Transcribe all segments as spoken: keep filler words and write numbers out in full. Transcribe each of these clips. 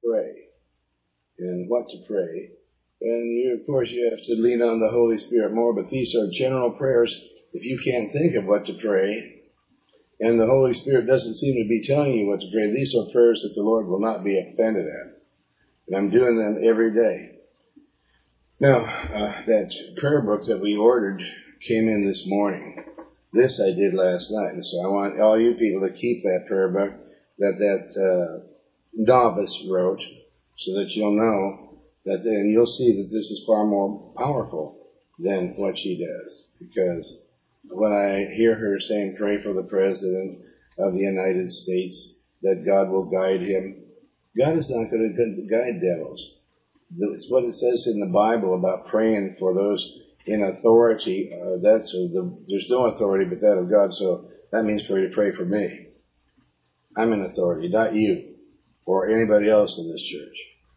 pray and what to pray. And you, of course, you have to lean on the Holy Spirit more, but these are general prayers. If you can't think of what to pray, and the Holy Spirit doesn't seem to be telling you what to pray, these are prayers that the Lord will not be offended at. And I'm doing them every day. Now, uh, that prayer book that we ordered came in this morning. This I did last night, and so I want all you people to keep that prayer book that that uh, novice wrote, so that you'll know that, and you'll see that this is far more powerful than what she does. Because when I hear her saying, pray for the President of the United States, that God will guide him, God is not going to guide devils. It's what it says in the Bible about praying for those in authority. Uh, that's uh, the, there's no authority but that of God, so that means for you to pray for me. I'm in authority, not you or anybody else in this church.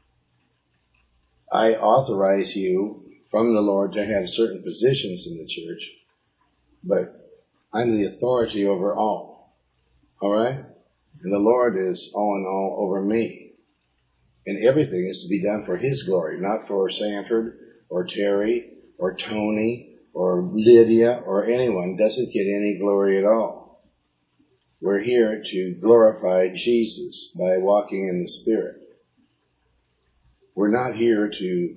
I authorize you from the Lord to have certain positions in the church, but I'm the authority over all. All right? And the Lord is all in all over me. And everything is to be done for His glory, not for Sanford or Terry or Tony or Lydia or anyone. Doesn't get any glory at all. We're here to glorify Jesus by walking in the Spirit. We're not here to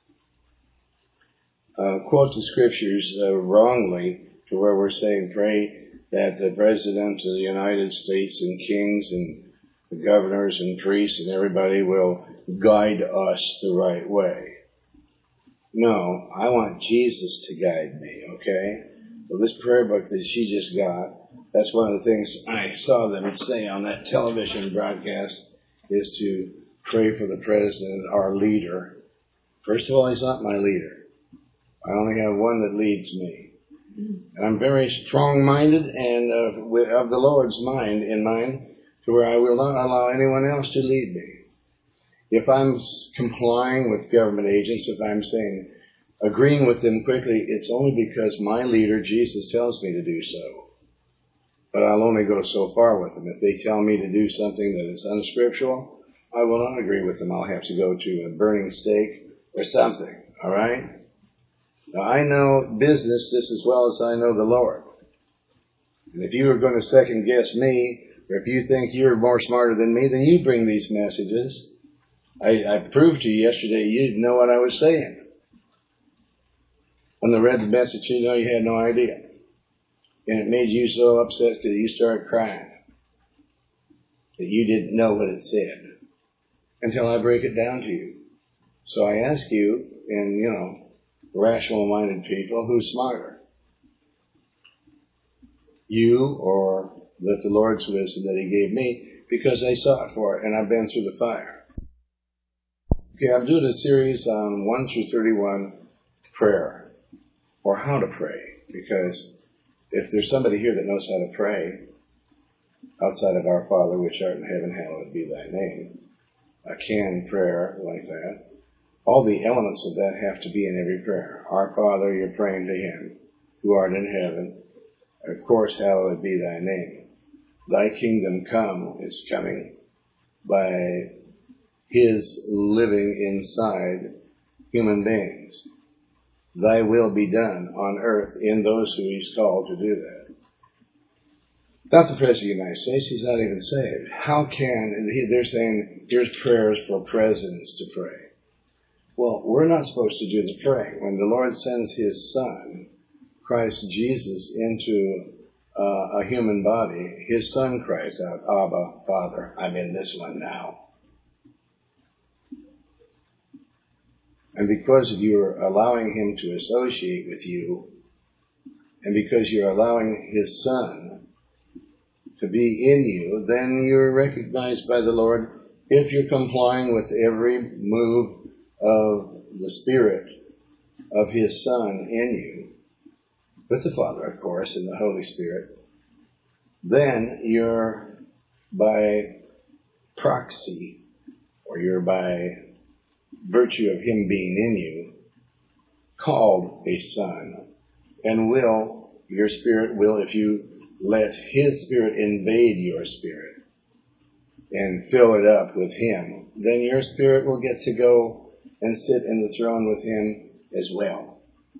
uh, quote the Scriptures uh, wrongly to where we're saying, pray that the President of the United States and kings and the governors and priests and everybody will guide us the right way. No, I want Jesus to guide me, okay? Well, this prayer book that she just got, that's one of the things I saw them say on that television broadcast, is to pray for the President, our leader. First of all, he's not my leader. I only have one that leads me. And I'm very strong-minded and uh, with, of the Lord's mind in mind, to where I will not allow anyone else to lead me. If I'm complying with government agents, if I'm saying, agreeing with them quickly, it's only because my leader, Jesus, tells me to do so. But I'll only go so far with them. If they tell me to do something that is unscriptural, I will not agree with them. I'll have to go to a burning stake or something, all right? Now, I know business just as well as I know the Lord. And if you are going to second guess me, or if you think you're more smarter than me, then you bring these messages. I, I proved to you yesterday you didn't know what I was saying. When I read the message, you know you had no idea. And it made you so upset that you started crying. That you didn't know what it said. Until I break it down to you. So I ask you, and you know, rational-minded people, who's smarter? You or that the Lord's wisdom that He gave me, because I saw it for it, and I've been through the fire. Okay, I'm doing a series on one through thirty-one prayer, or how to pray, because if there's somebody here that knows how to pray, outside of Our Father, which art in heaven, hallowed be thy name, a canned prayer like that, all the elements of that have to be in every prayer. Our Father, you're praying to Him, who art in heaven, of course, hallowed be thy name. Thy kingdom come is coming by His living inside human beings. Thy will be done on earth in those who He's called to do that. Not the President of the United States. He's not even saved. How can, they're saying, here's prayers for presidents to pray. Well, we're not supposed to do the praying. When the Lord sends His Son, Christ Jesus, into Uh, a human body, His Son cries out, Abba, Father, I'm in this one now. And because you're allowing Him to associate with you, and because you're allowing His Son to be in you, then you're recognized by the Lord if you're complying with every move of the Spirit of His Son in you, with the Father, of course, and the Holy Spirit, then you're by proxy, or you're by virtue of Him being in you, called a son, and will, your spirit will, if you let His Spirit invade your spirit and fill it up with Him, then your spirit will get to go and sit in the throne with him as well.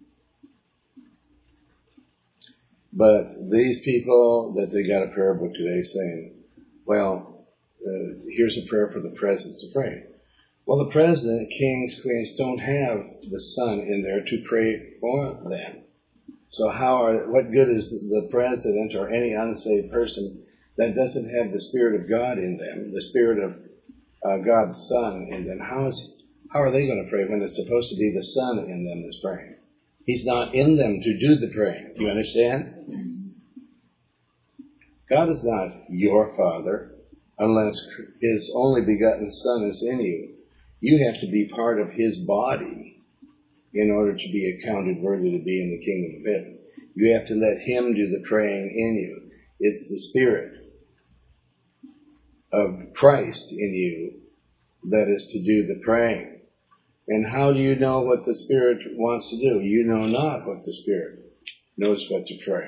But these people that they got a prayer book today saying, well, uh, here's a prayer for the president to pray. Well, the president, kings, queens don't have the Son in there to pray for them. So how are, what good is the president or any unsaved person that doesn't have the Spirit of God in them, the Spirit of uh, God's Son in them? How is, how are they going to pray when it's supposed to be the Son in them that's praying? He's not in them to do the praying. Do you understand? God is not your Father unless His only begotten Son is in you. You have to be part of His body in order to be accounted worthy to be in the kingdom of heaven. You have to let Him do the praying in you. It's the Spirit of Christ in you that is to do the praying. And how do you know what the Spirit wants to do? You know not what the Spirit knows what to pray.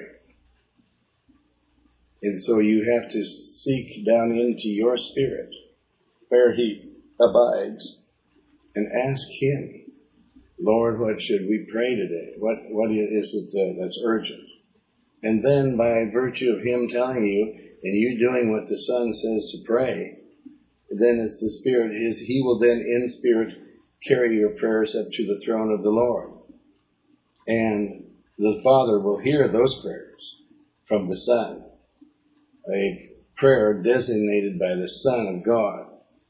And so you have to seek down into your spirit where He abides and ask Him, Lord, what should we pray today? What What is it uh, that's urgent? And then by virtue of Him telling you and you doing what the Son says to pray, then it's the Spirit, his, He will then in spirit carry your prayers up to the throne of the Lord. And the Father will hear those prayers from the Son. A prayer designated by the Son of God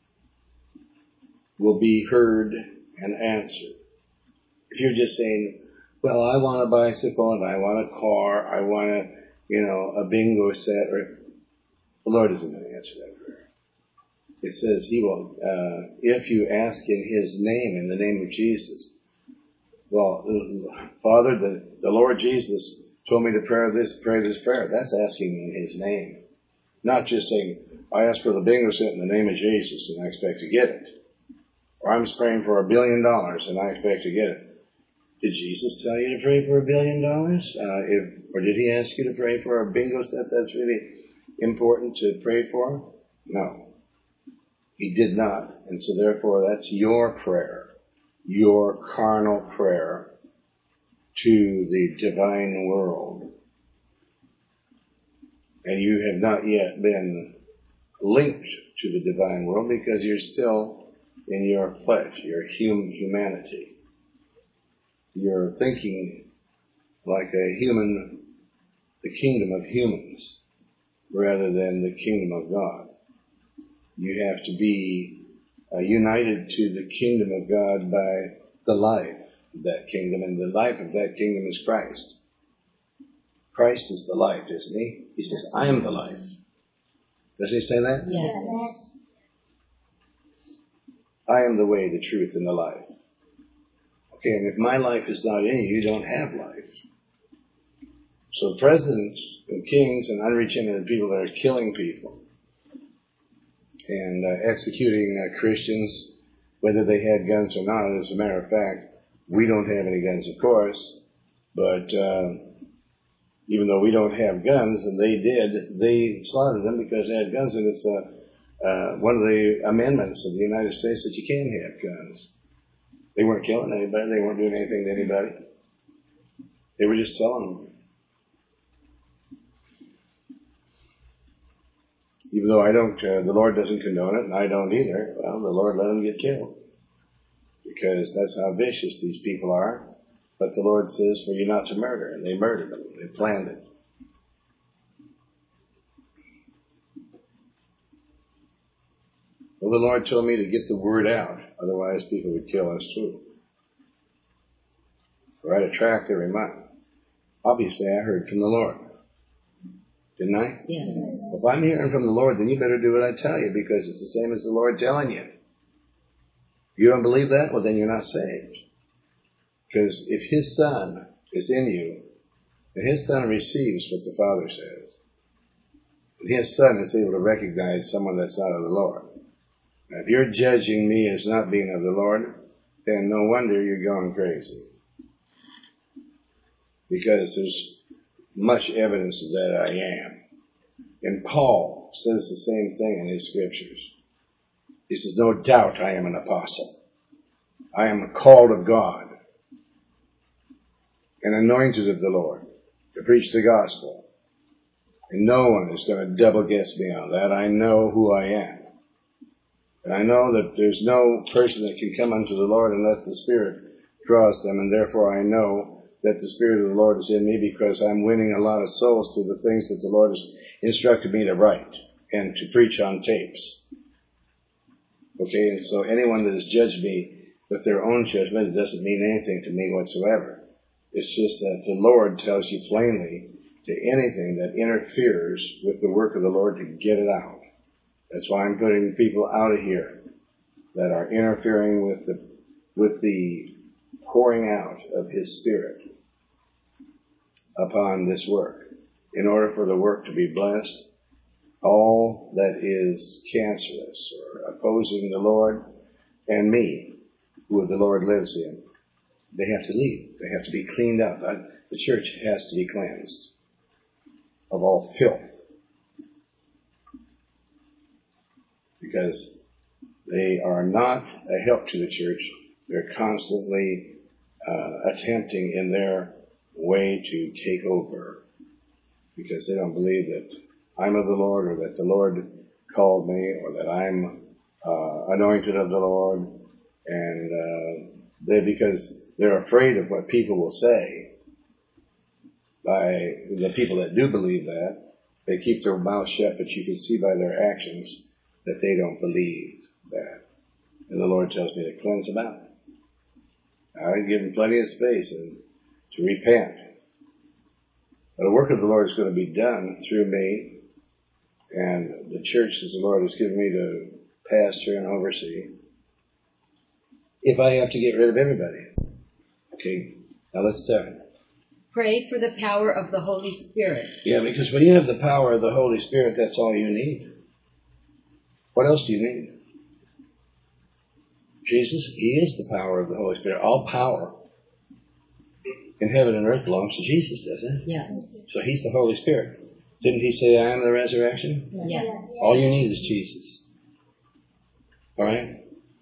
will be heard and answered. If you're just saying, well, I want a bicycle and I want a car, I want a, you know, a bingo set, or the Lord isn't going to answer that prayer. It says He will, uh, if you ask in His name, in the name of Jesus. Well, Father, the, the Lord Jesus told me to pray this, pray this prayer. That's asking in His name. Not just saying, I ask for the bingo set in the name of Jesus and I expect to get it. Or I'm praying for a billion dollars and I expect to get it. Did Jesus tell you to pray for a billion dollars? Uh, if, or did He ask you to pray for a bingo set that's really important to pray for? No. He did not. And so therefore that's your prayer, your carnal prayer to the divine world. And you have not yet been linked to the divine world because you're still in your flesh, your human humanity. You're thinking like a human, the kingdom of humans, rather than the kingdom of God. You have to be uh, united to the kingdom of God by the life of that kingdom, and the life of that kingdom is Christ. Christ is the life, isn't He? He says, I am the life. Does He say that? Yes. I am the way, the truth, and the life. Okay, and if my life is not in you, you don't have life. So presidents and kings and unregenerate people that are killing people and uh, executing uh, Christians, whether they had guns or not, as a matter of fact, we don't have any guns, of course, but uh, even though we don't have guns, and they did, they slaughtered them because they had guns, and it's uh, uh, one of the amendments of the United States that you can have guns. They weren't killing anybody. They weren't doing anything to anybody. They were just selling them. Even though I don't, uh, the Lord doesn't condone it, and I don't either, well, the Lord let them get killed. Because that's how vicious these people are. But the Lord says for you not to murder, and they murdered them. They planned it. Well, the Lord told me to get the word out, otherwise people would kill us too. So I had a tract every month. Obviously, I heard from the Lord. Didn't I? Yes. Well, if I'm hearing from the Lord, then you better do what I tell you, because it's the same as the Lord telling you. You don't believe that? Well, then you're not saved. Because if His Son is in you, and His Son receives what the Father says, and His Son is able to recognize someone that's not of the Lord. Now, if you're judging me as not being of the Lord, then no wonder you're going crazy. Because there's much evidence of that I am. And Paul says the same thing in his scriptures. He says, no doubt I am an apostle. I am called of God and anointed of the Lord to preach the gospel. And no one is going to double guess me on that. I know who I am. And I know that there's no person that can come unto the Lord unless the Spirit draws them. And therefore I know that the Spirit of the Lord is in me because I'm winning a lot of souls to the things that the Lord has instructed me to write and to preach on tapes. Okay, and so anyone that has judged me with their own judgment, it doesn't mean anything to me whatsoever. It's just that the Lord tells you plainly to anything that interferes with the work of the Lord to get it out. That's why I'm putting people out of here that are interfering with the with the pouring out of His Spirit upon this work. In order for the work to be blessed, all that is cancerous or opposing the Lord and me, who the Lord lives in, they have to leave. They have to be cleaned up. The church has to be cleansed of all filth, because they are not a help to the church. They're constantly uh, attempting in their way to take over, because they don't believe that I'm of the Lord, or that the Lord called me, or that I'm uh, anointed of the Lord, and uh, they because they're afraid of what people will say. By the people that do believe that, they keep their mouth shut, but you can see by their actions that they don't believe that. And the Lord tells me to cleanse them out. I give them plenty of space and to repent. But the work of the Lord is going to be done through me and the church that the Lord has given me to pastor and oversee, if I have to get rid of everybody. Okay, now let's start. Pray for the power of the Holy Spirit. Yeah, because when you have the power of the Holy Spirit, that's all you need. What else do you need? Jesus, He is the power of the Holy Spirit. All power in heaven and earth belongs to Jesus, doesn't it? Yeah. So He's the Holy Spirit. Didn't He say, I am the resurrection? Yeah. All you need is Jesus. All right?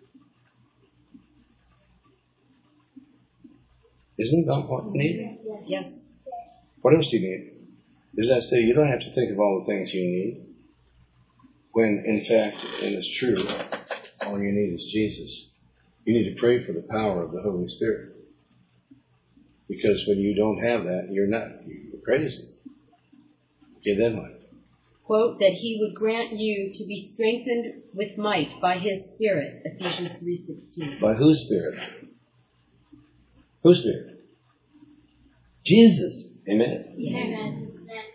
Isn't that what you need? Yes. What else do you need? Does that say you don't have to think of all the things you need? When, in fact, and it's true, all you need is Jesus. You need to pray for the power of the Holy Spirit. Because when you don't have that, you're not. You're crazy. Okay, then what? Quote, that He would grant you to be strengthened with might by His Spirit, Ephesians three sixteen. By whose Spirit? Whose Spirit? Jesus. Amen? Amen.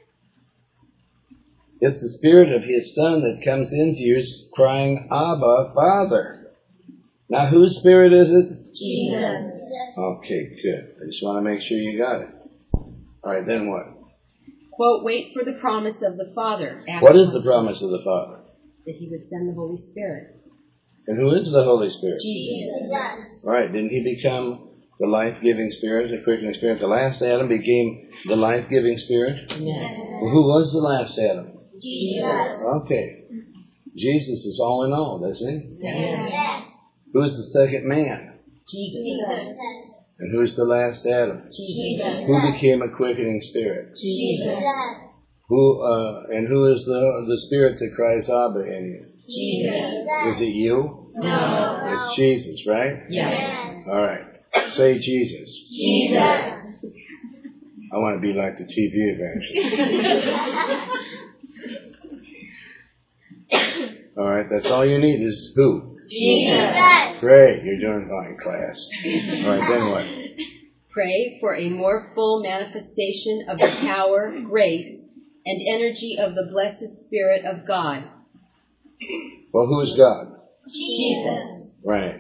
It's the Spirit of His Son that comes into you crying, Abba, Father. Now, whose Spirit is it? Jesus. Okay, good. I just want to make sure you got it. All right, then what? Quote, wait for the promise of the Father. What is the promise of the Father? That He would send the Holy Spirit. And who is the Holy Spirit? Jesus. All right, didn't He become the life-giving Spirit, the quickening Spirit? The last Adam became the life-giving Spirit? Yes. Well, who was the last Adam? Jesus. Okay. Jesus is all in all, isn't He? Yes. Who's the second man? Jesus. And who's the last Adam? Jesus. Who became a quickening Spirit? Jesus. Who uh, and who is the the Spirit that cries Abba in you? Jesus. Is it you? No. It's Jesus, right? Yes. All right. Say Jesus. Jesus. I want to be like the T V evangelist. All right, that's all you need is who? Jesus. Great, you're doing fine, class. All right, then what? Pray for a more full manifestation of the power, grace, and energy of the blessed Spirit of God. Well, who is God? Jesus. Right.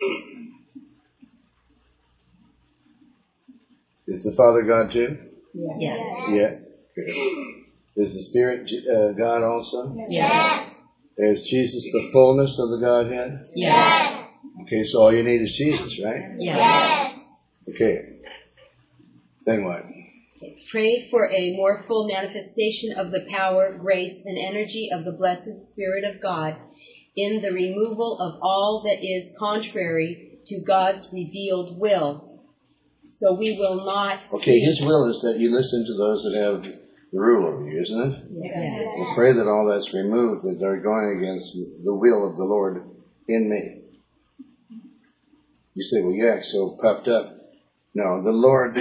Is the Father God too? Yes. Yeah. Good. Is the Spirit uh, God also? Yes. Is Jesus the fullness of the Godhead? Yes. Okay, so all you need is Jesus, right? Yes. Okay. Then what? Pray for a more full manifestation of the power, grace, and energy of the blessed Spirit of God in the removal of all that is contrary to God's revealed will. So we will not... Okay, His will is that you listen to those that have the rule over you, isn't it? Yes. We'll pray that all that's removed, that they're going against the will of the Lord in me. You say, well, you act so puffed up. No, the Lord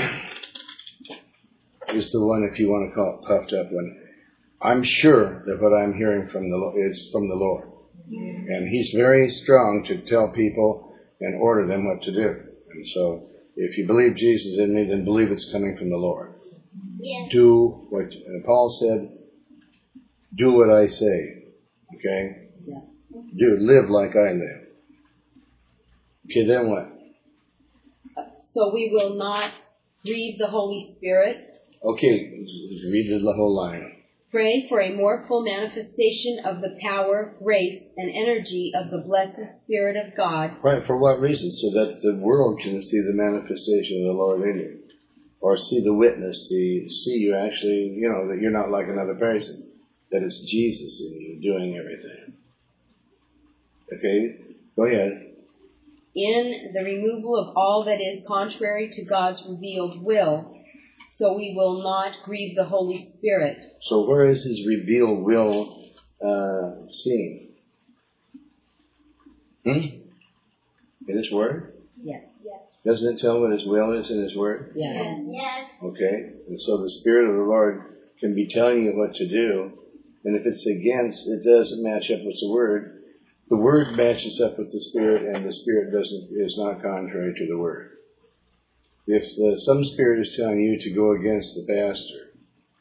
is the one, if you want to call it puffed up one. I'm sure that what I'm hearing from the Lord is from the Lord. And He's very strong to tell people and order them what to do. And so, if you believe Jesus in me, then believe it's coming from the Lord. Yes. Do what uh, Paul said, do what I say. Okay? Yes. Do, live like I live. Okay, then what? So we will not grieve the Holy Spirit. Okay, read the whole line. Pray for a more full manifestation of the power, grace, and energy of the blessed Spirit of God. Right, for what reason? So that the world can see the manifestation of the Lord in you. Or see the witness, the, see you actually, you know, that you're not like another person. That it's Jesus in you doing everything. Okay, go ahead. In the removal of all that is contrary to God's revealed will, so we will not grieve the Holy Spirit. So where is His revealed will uh, seen? Hmm? In His Word? Yes. Yes. Doesn't it tell what His will is in His Word? Yes. Yes. Okay, and so the Spirit of the Lord can be telling you what to do, and if it's against, it doesn't match up with the Word. The Word matches up with the Spirit, and the Spirit doesn't is not contrary to the Word. If the, some spirit is telling you to go against the pastor,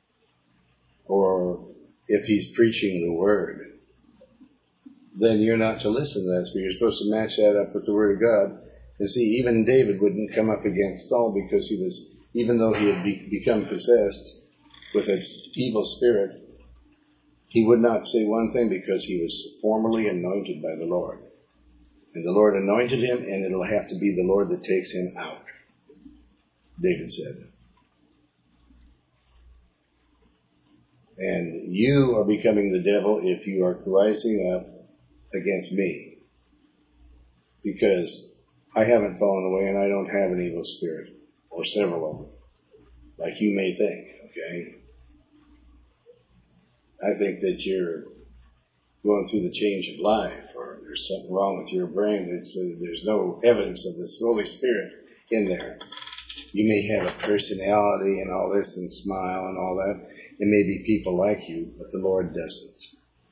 or if he's preaching the Word, then you're not to listen to that spirit. You're supposed to match that up with the Word of God. And see, even David wouldn't come up against Saul because he was, even though he had be, become possessed with an evil spirit, he would not say one thing because he was formerly anointed by the Lord. And the Lord anointed him, and it'll have to be the Lord that takes him out, David said. And you are becoming the devil if you are rising up against me. Because I haven't fallen away and I don't have an evil spirit, or several of them, like you may think, okay? I think that you're going through the change of life, or there's something wrong with your brain. It's, uh, there's no evidence of this Holy Spirit in there. You may have a personality and all this and smile and all that. It may be people like you, but the Lord doesn't.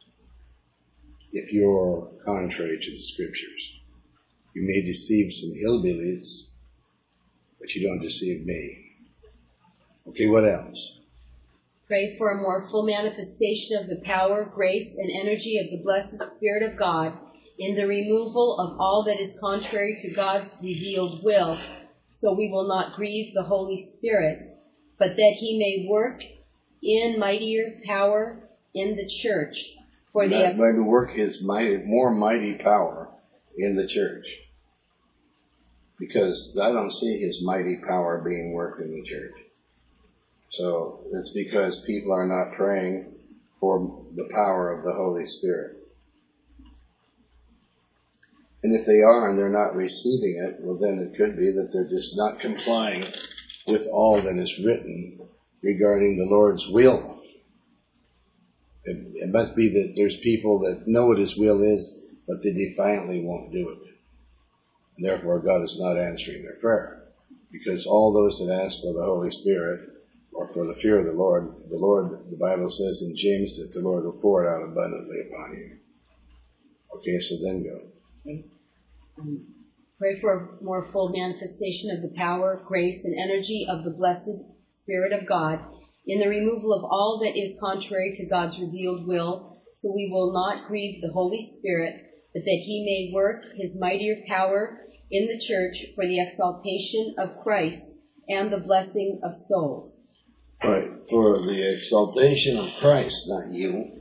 If you're contrary to the Scriptures. You may deceive some hillbillies, but you don't deceive me. Okay, what else? Pray for a more full manifestation of the power, grace, and energy of the blessed Spirit of God in the removal of all that is contrary to God's revealed will, so we will not grieve the Holy Spirit, but that He may work in mightier power in the church. For the Not going to work His mighty, more mighty power in the church. Because I don't see His mighty power being worked in the church. So it's because people are not praying for the power of the Holy Spirit. And if they are and they're not receiving it, well then it could be that they're just not complying with all that is written regarding the Lord's will. It, it must be that there's people that know what His will is, but they defiantly won't do it. And therefore God is not answering their prayer. Because all those that ask for the Holy Spirit, or for the fear of the Lord, the Lord, the Bible says in James that the Lord will pour it out abundantly upon you. Okay, so then go. Okay. Um, pray for a more full manifestation of the power, grace, and energy of the blessed Spirit of God in the removal of all that is contrary to God's revealed will, so we will not grieve the Holy Spirit, but that He may work His mightier power in the church for the exaltation of Christ and the blessing of souls. Right, for the exaltation of Christ, not you.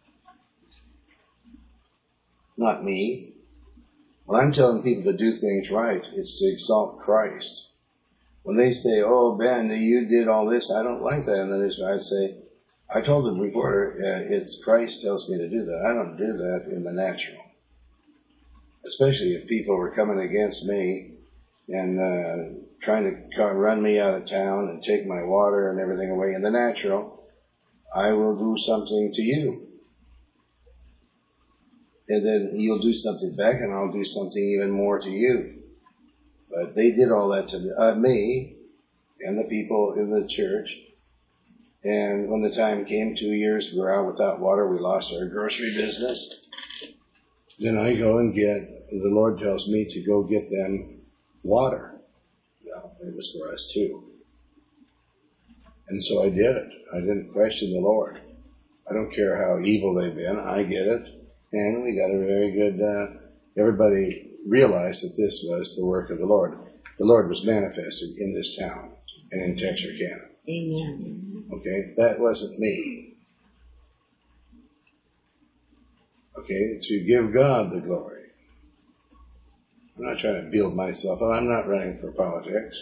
Not me. When I'm telling people to do things right, it's to exalt Christ. When they say, oh, Ben, you did all this, I don't like that. And then I say, I told the reporter, uh, it's Christ tells me to do that. I don't do that in the natural. especially if people were coming against me and uh, trying to run me out of town and take my water and everything away in the natural, I will do something to you. And then you'll do something back, and I'll do something even more to you. But they did all that to uh, me and the people in the church. And when the time came, two years we were out without water, we lost our grocery business. Then I go and get, the Lord tells me to go get them water. Well, it was for us too. And so I did it. I didn't question the Lord. I don't care how evil they've been. I get it. And we got a very good, uh, everybody realized that this was the work of the Lord. The Lord was manifested in this town and in Texarkana. Amen. Okay, that wasn't me. Okay, to give God the glory. I'm not trying to build myself up. I'm not running for politics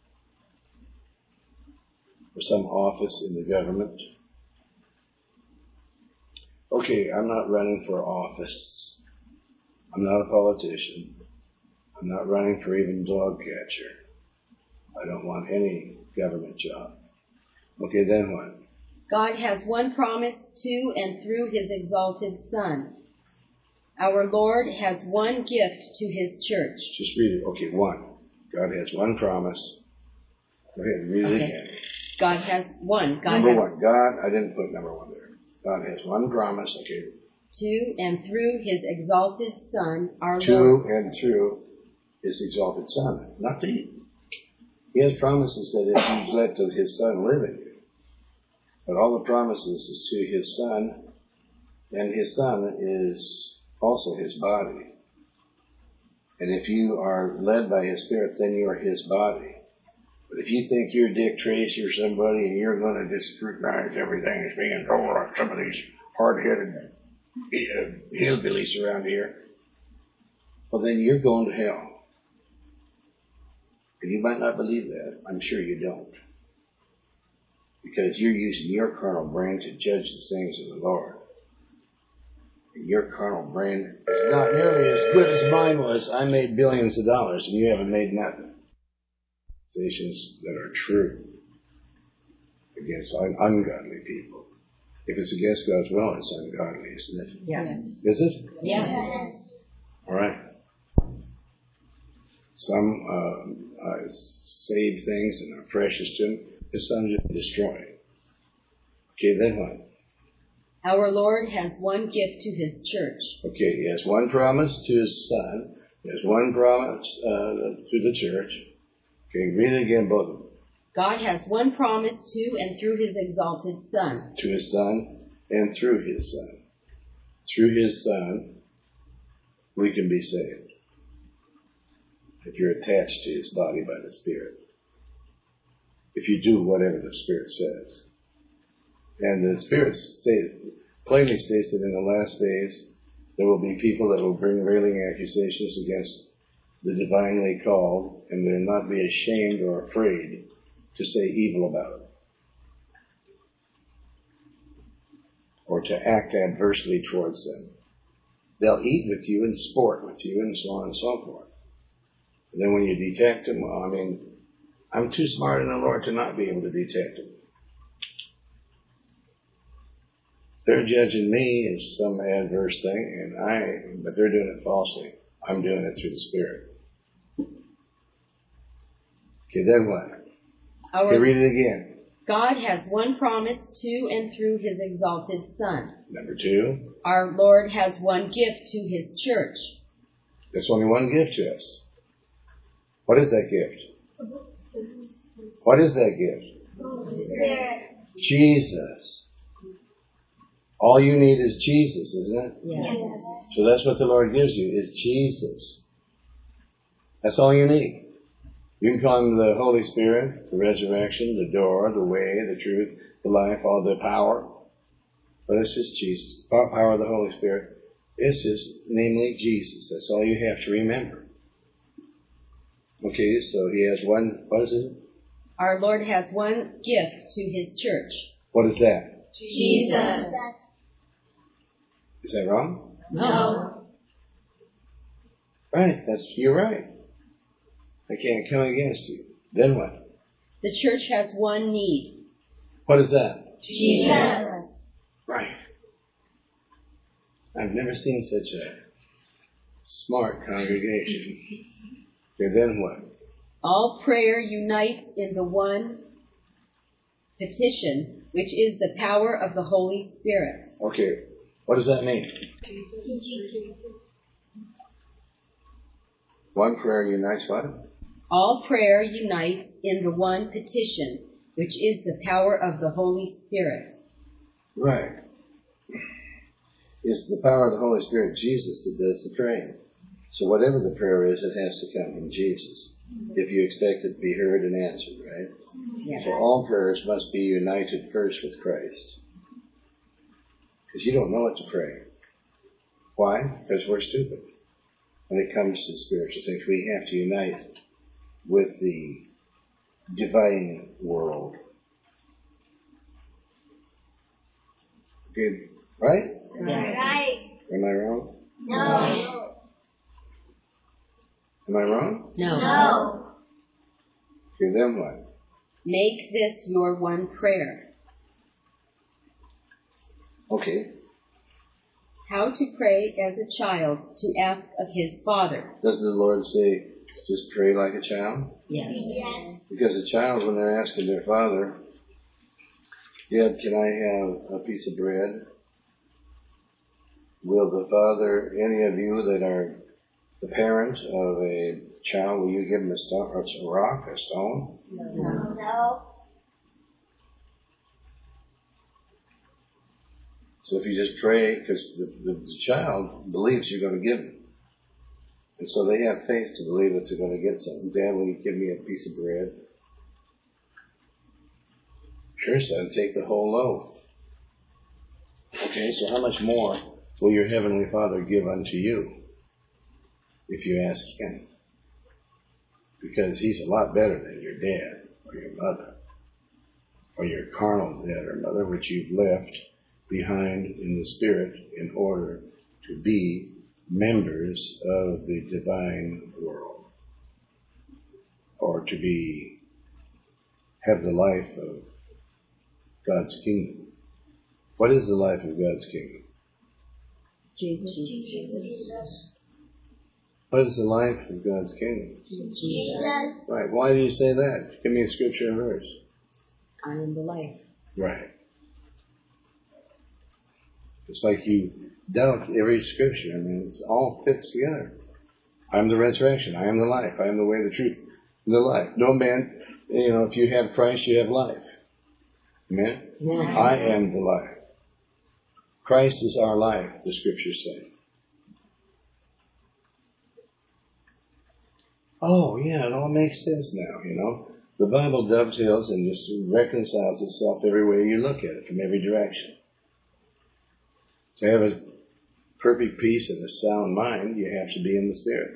or some office in the government. Okay, I'm not running for office. I'm not a politician. I'm not running for even dog catcher. I don't want any government job. Okay, then what? God has one promise to and through his exalted Son. Our Lord has one gift to his church. Just read it. Okay, one. God has one promise. Go ahead, read it Okay. again. God has one. God number has one. God, I didn't put number one there. God has one promise. Okay. to and through his exalted Son, our To Lord. and through his exalted Son. Not to you. He has promises that if you let his Son live in you. But all the promises is to his Son, and his Son is also his body. And if you are led by his Spirit, then you are his body. But if you think you're Dick Tracy or somebody and you're going to just scrutinize everything that's being told like some of these hard-headed hillbillies around here, well, then you're going to hell. And you might not believe that. I'm sure you don't. Because you're using your carnal brain to judge the things of the Lord. And your carnal brain is not nearly as good as mine was. I made billions of dollars, and you haven't made nothing. Accusations that are true against un- ungodly people. If it's against God's will, it's ungodly, isn't it? Yes. Is it? Yes. All right. Some uh, uh, save things and are precious to him. His Son just destroy. Okay, then what? Our Lord has one gift to his church. Okay, he has one promise to his Son. He has one promise uh, to the church. Okay, read it again, both of them. God has one promise to and through his exalted Son. To his Son and through his Son. Through his Son, we can be saved. If you're attached to his body by the Spirit. If you do whatever the Spirit says. And the Spirit states, plainly states that in the last days, there will be people that will bring railing accusations against the divinely called, and they'll not be ashamed or afraid to say evil about it. Or to act adversely towards them. They'll eat with you and sport with you and so on and so forth. And then when you detect them, well, I mean, I'm too smart in the Lord to not be able to detect them. They're judging me as some adverse thing, and I, but they're doing it falsely. I'm doing it through the Spirit. Okay, then what? Our Okay, read it again. God has one promise to and through his exalted Son. Number two. Our Lord has one gift to his church. There's only one gift to us. What is that gift? What is that gift? Spirit. Jesus. All you need is Jesus, isn't it? Yes. So that's what the Lord gives you, is Jesus. That's all you need. You can call him the Holy Spirit, the resurrection, the door, the way, the truth, the life, all the power. But it's just Jesus. The power of the Holy Spirit. It's just, namely, Jesus. That's all you have to remember. Okay, so he has one, what is it? Our Lord has one gift to his church. What is that? Jesus. Is that wrong? No. Right, that's, you're right. I can't come against you. Then what? The church has one need. What is that? Jesus. Right. I've never seen such a smart congregation. Okay, then what? All prayer unites in the one petition, which is the power of the Holy Spirit. Okay, what does that mean? One prayer unites what? All prayer unites in the one petition, which is the power of the Holy Spirit. Right. It's the power of the Holy Spirit, Jesus, that does the praying. So whatever the prayer is, it has to come from Jesus, if you expect it to be heard and answered, right? Yes. So all prayers must be united first with Christ. Because you don't know what to pray. Why? Because we're stupid. When it comes to spiritual things, we have to unite with the divine world. Okay, right? Right. Am I wrong? No. Am I wrong? No. No. Okay, then what? Make this your one prayer. Okay. How to pray as a child to ask of his Father. Doesn't the Lord say, just pray like a child? Yes. Yes. Because a child, when they're asking their father, Dad, can I have a piece of bread? Will the father, any of you that are the parents of a child, will you give them a, stone, a rock, a stone? No. No. So if you just pray, because the, the, the child believes you're going to give them. And so they have faith to believe that they're going to get something. Dad, will you give me a piece of bread? Sure, son, take the whole loaf. Okay, so how much more will your heavenly Father give unto you if you ask Him? Because He's a lot better than your dad or your mother or your carnal dad or mother, which you've left behind in the Spirit in order to be members of the divine world, or to be have the life of God's kingdom. What is the life of God's kingdom? Jesus. What is the life of God's kingdom? Jesus. Right. Why do you say that? Give me a scripture and verse. I am the life. Right. It's like you doubt every scripture. I mean, it all fits together. I am the resurrection. I am the life. I am the way, the truth, and the life. No man, you know, if you have Christ, you have life. Amen? Yeah. I am the life. Christ is our life, the scriptures say. Oh, yeah, it all makes sense now, you know. The Bible dovetails and just reconciles itself every way you look at it, from every direction. To have a perfect peace and a sound mind, you have to be in the Spirit.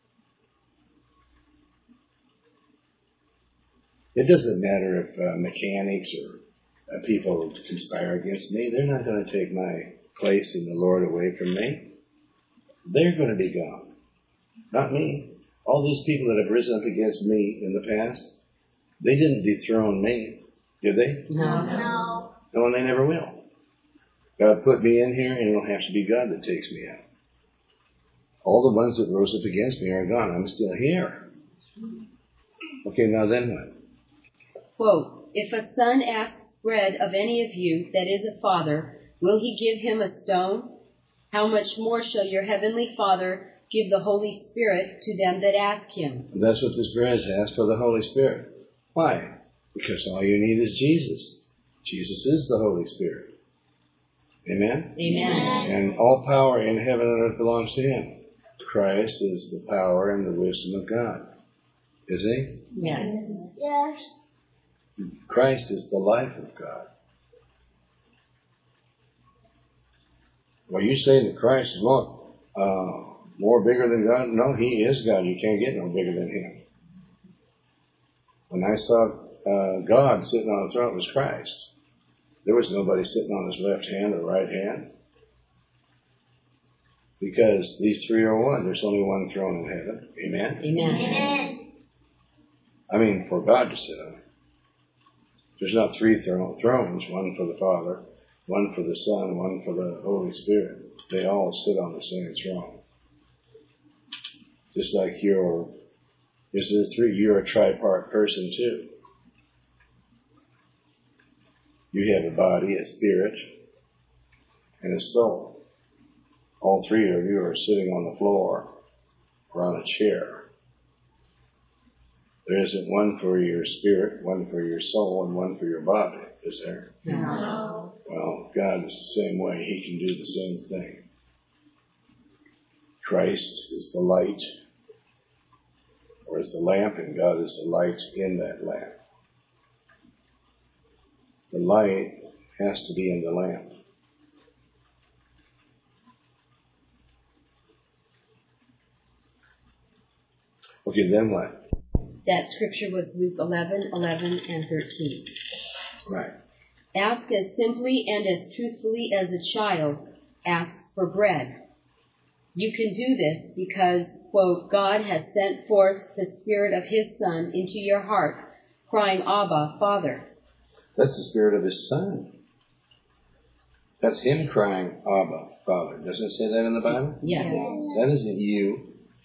It doesn't matter if uh, mechanics or uh, people conspire against me. They're not going to take my place in the Lord away from me. They're going to be gone. Not me. All these people that have risen up against me in the past, they didn't dethrone me, did they? No. No. No, and they never will. God put me in here, and it'll have to be God that takes me out. All the ones that rose up against me are gone. I'm still here. Okay, now then what? Quote, if a son asks bread of any of you that is a father, will he give him a stone? How much more shall your heavenly Father give the Holy Spirit to them that ask him? And that's what this verse asks for, the Holy Spirit. Why? Because all you need is Jesus. Jesus is the Holy Spirit. Amen? Amen. And all power in heaven and earth belongs to Him. Christ is the power and the wisdom of God. Is He? Yes. Yes. Christ is the life of God. Well, you say that Christ is more, uh, more bigger than God? No, He is God. You can't get no bigger than Him. When I saw uh, God sitting on the throne, it was Christ. There was nobody sitting on His left hand or right hand. Because these three are one. There's only one throne in heaven. Amen? Amen. Amen. I mean, for God to sit on. There's not three thro- thrones, one for the Father, one for the Son, one for the Holy Spirit. They all sit on the same throne. Just like you're, is there three? You're a tripart person too. You have a body, a spirit, and a soul. All three of you are sitting on the floor or on a chair. There isn't one for your spirit, one for your soul, and one for your body, is there? No. Well, God is the same way. He can do the same thing. Christ is the light, or is the lamp, and God is the light in that lamp. The light has to be in the lamp. Okay, then what? That scripture was Luke eleven, eleven, and thirteen. Right. Ask as simply and as truthfully as a child asks for bread. You can do this because, quote, God has sent forth the Spirit of His Son into your heart, crying, Abba, Father. That's the Spirit of His Son. That's Him crying, Abba, Father. Doesn't it say that in the Bible? Yes. That isn't you.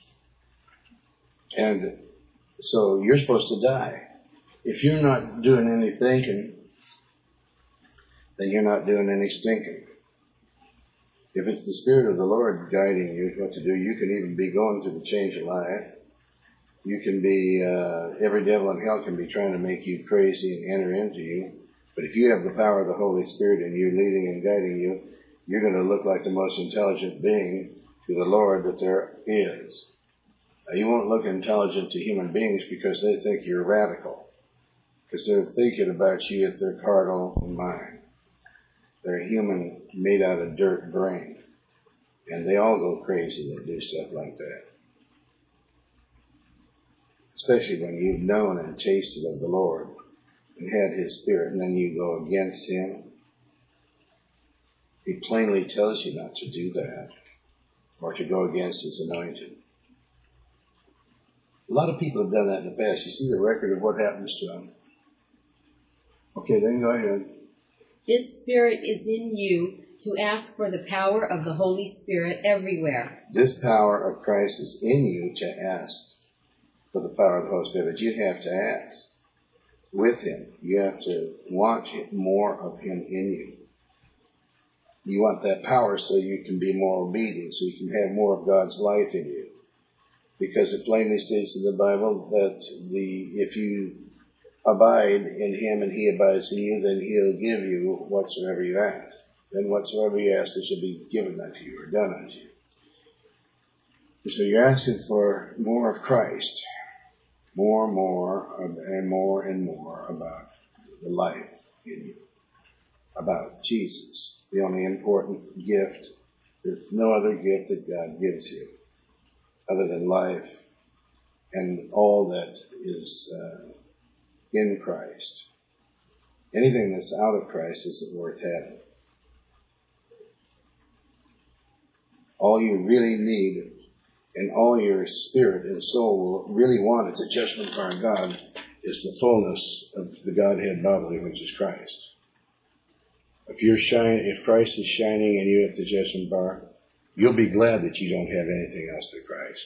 And so you're supposed to die. If you're not doing any thinking, then you're not doing any stinking. If it's the Spirit of the Lord guiding you what to do, you can even be going through the change of life. You can be, uh, every devil in hell can be trying to make you crazy and enter into you. But if you have the power of the Holy Spirit and you're leading and guiding you, you're going to look like the most intelligent being to the Lord that there is. Now, you won't look intelligent to human beings because they think you're radical. Because they're thinking about you if they're carnal in mind. They're human made out of dirt brain. And they all go crazy that do stuff like that. Especially when you've known and tasted of the Lord and had His Spirit, and then you go against Him. He plainly tells you not to do that or to go against His anointed. A lot of people have done that in the past. You see the record of what happens to them. Okay, then go ahead. This Spirit is in you to ask for the power of the Holy Spirit everywhere. This power of Christ is in you to ask for the power of the Holy Spirit. But you have to ask with Him. You have to want more of Him in you. You want that power so you can be more obedient, so you can have more of God's life in you. Because it plainly states in the Bible that the if you abide in Him and He abides in you, then He'll give you whatsoever you ask. Then whatsoever you ask, it shall be given unto you or done unto you. And so you're asking for more of Christ, more and more, and more and more about the life in you, about Jesus, the only important gift. There's no other gift that God gives you other than life and all that is uh, in Christ. Anything that's out of Christ isn't worth having. All you really need and all your spirit and soul will really want at the judgment bar of God is the fullness of the Godhead bodily, which is Christ. If you're shining, if Christ is shining in you at the judgment bar, you'll be glad that you don't have anything else but Christ.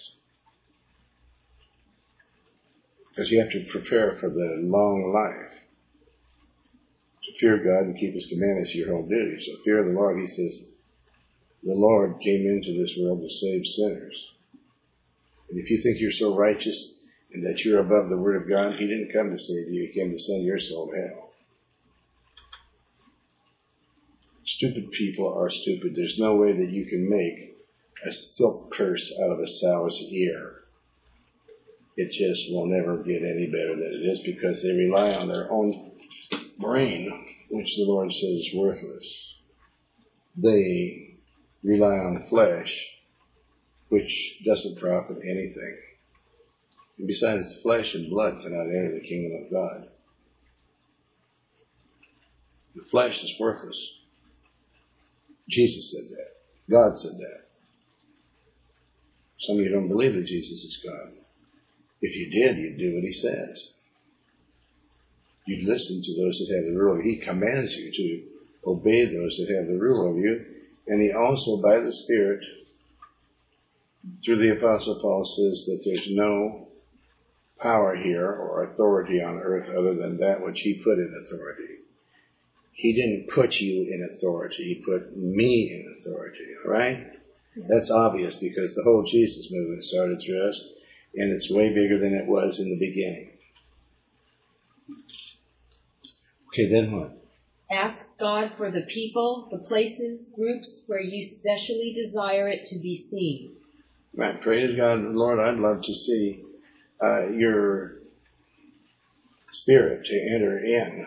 Because you have to prepare for the long life. To fear God and keep His commandments is your whole duty. So fear the Lord. He says, the Lord came into this world to save sinners. And if you think you're so righteous and that you're above the Word of God, He didn't come to save you. He came to send your soul to hell. Stupid people are stupid. There's no way that you can make a silk purse out of a sow's ear. It just will never get any better than it is because they rely on their own brain, which the Lord says is worthless. They rely on flesh, which doesn't profit anything. And besides, flesh and blood cannot enter the kingdom of God. The flesh is worthless. Jesus said that. God said that. Some of you don't believe that Jesus is God. If you did, you'd do what he says. You'd listen to those that have the rule. He commands you to obey those that have the rule of you. And he also, by the Spirit, through the Apostle Paul, says that there's no power here or authority on earth other than that which he put in authority. He didn't put you in authority. He put me in authority, all right? That's obvious because the whole Jesus movement started through us, and it's way bigger than it was in the beginning. Okay, then what? Ask God for the people, the places, groups where you specially desire it to be seen. Right, praise God. Lord, I'd love to see uh, your Spirit to enter in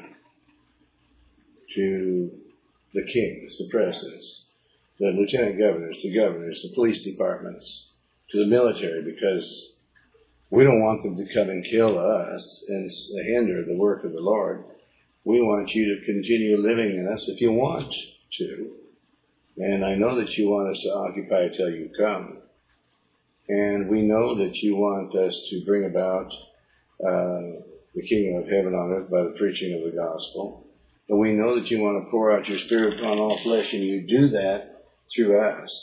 to the kings, the presidents, the lieutenant governors, the governors, the police departments, to the military, because we don't want them to come and kill us and hinder the work of the Lord. We want you to continue living in us if you want to. And I know that you want us to occupy till you come. And we know that you want us to bring about uh, the kingdom of heaven on earth by the preaching of the gospel. And we know that you want to pour out your Spirit upon all flesh, and you do that through us.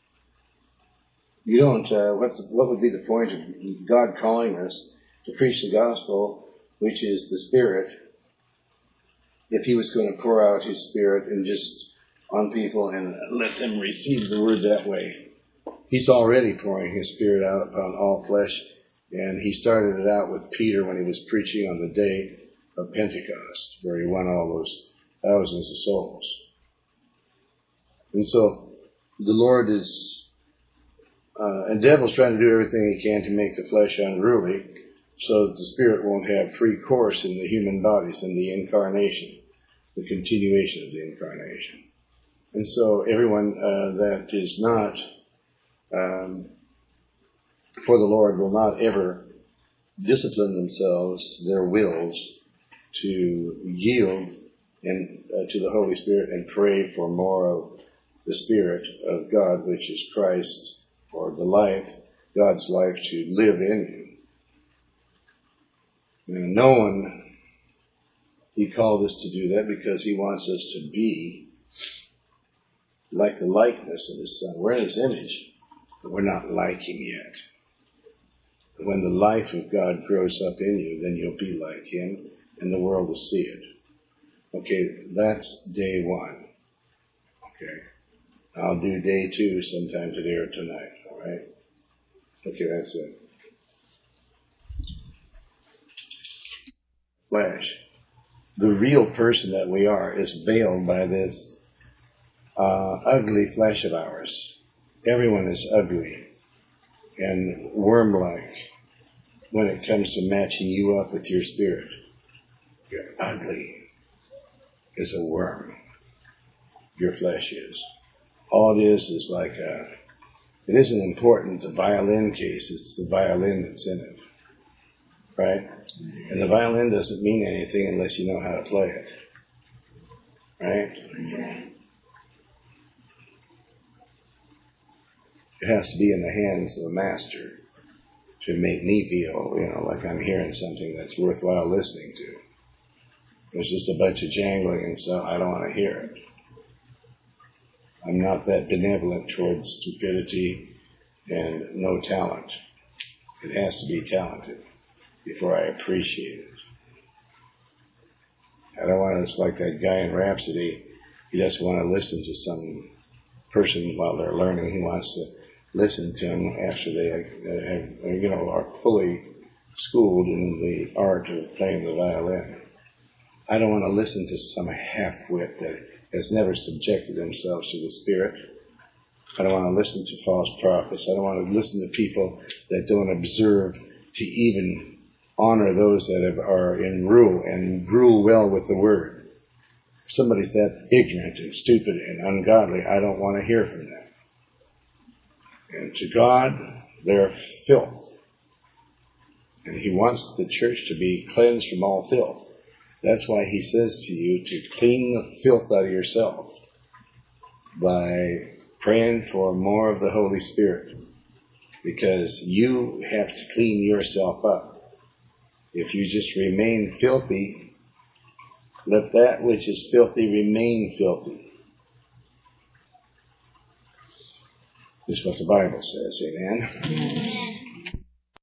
You don't, uh, what's the, what would be the point of God calling us to preach the gospel, which is the Spirit, if he was going to pour out his Spirit and just on people and let them receive the word that way? He's already pouring his Spirit out upon all flesh, and he started it out with Peter when he was preaching on the day of Pentecost, where he won all those thousands of souls. And so the Lord is, uh, and the devil's trying to do everything he can to make the flesh unruly so that the Spirit won't have free course in the human bodies in the incarnation, the continuation of the incarnation. And so everyone uh, that is not um, for the Lord will not ever discipline themselves, their wills, to yield and uh, to the Holy Spirit and pray for more of the Spirit of God, which is Christ, or the life, God's life to live in you. And no one, he called us to do that because he wants us to be like the likeness of his Son. We're in his image, but we're not like him yet. When the life of God grows up in you, then you'll be like him, and the world will see it. Okay, that's day one. Okay. I'll do day two sometime today or tonight, all right? Okay, that's it. Flesh. The real person that we are is veiled by this uh, ugly flesh of ours. Everyone is ugly and worm-like when it comes to matching you up with your spirit. You're ugly as a worm. Your flesh is. All it is is like a, it isn't important, the violin case, it's the violin that's in it. Right? And the violin doesn't mean anything unless you know how to play it. Right? It has to be in the hands of the master to make me feel, you know, like I'm hearing something that's worthwhile listening to. There's just a bunch of jangling and stuff. I don't want to hear it. I'm not that benevolent towards stupidity and no talent. It has to be talented before I appreciate it. I don't want to, it's like that guy in Rhapsody. He doesn't want to listen to some person while they're learning. He wants to listen to them after they have, you know, are fully schooled in the art of playing the violin. I don't want to listen to some half-wit that has never subjected themselves to the Spirit. I don't want to listen to false prophets. I don't want to listen to people that don't observe to even honor those that have, are in rule and rule well with the Word. If somebody's that ignorant and stupid and ungodly, I don't want to hear from them. And to God, they're filth. And he wants the church to be cleansed from all filth. That's why he says to you to clean the filth out of yourself by praying for more of the Holy Spirit. because you have to clean yourself up. If you just remain filthy, let that which is filthy remain filthy. This is what the Bible says, amen? Amen.